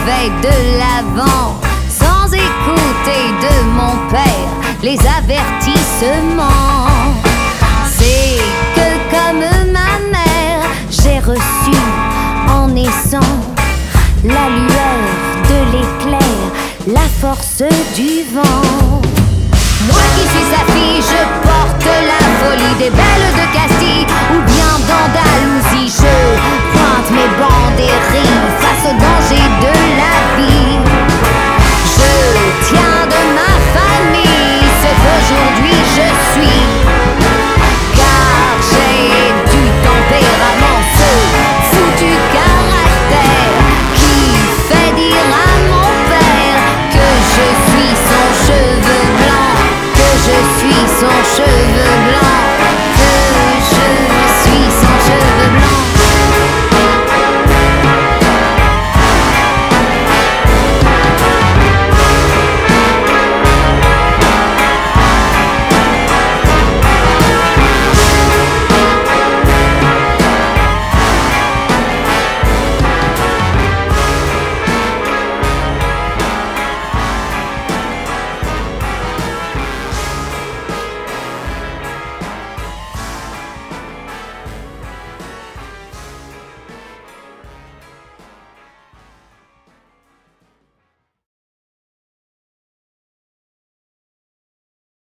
vais de l'avant, sans écouter de mon père les avertissements. C'est que comme ma mère, j'ai reçu en naissant la lueur de l'éclair, la force du vent. Moi qui suis sa fille, je porte la folie des belles de Castille ou bien d'Andalousie. Je pointe mes bandes et rime face au danger de la vie.